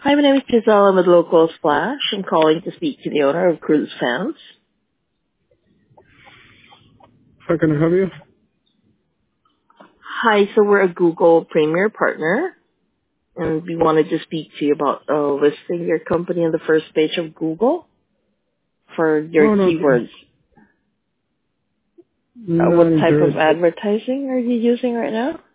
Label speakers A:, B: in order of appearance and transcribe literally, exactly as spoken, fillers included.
A: Hi, my name is Giselle. I'm with Local Splash. I'm calling to speak to the owner of Cruise Fans.
B: How can I help you?
A: Hi, so we're a Google Premier partner, and we wanted to speak to you about uh, listing your company on the first page of Google for your
B: Oh, no, okay.
A: keywords. Uh,
B: Not
A: what type of
B: interested.
A: advertising are you using right now?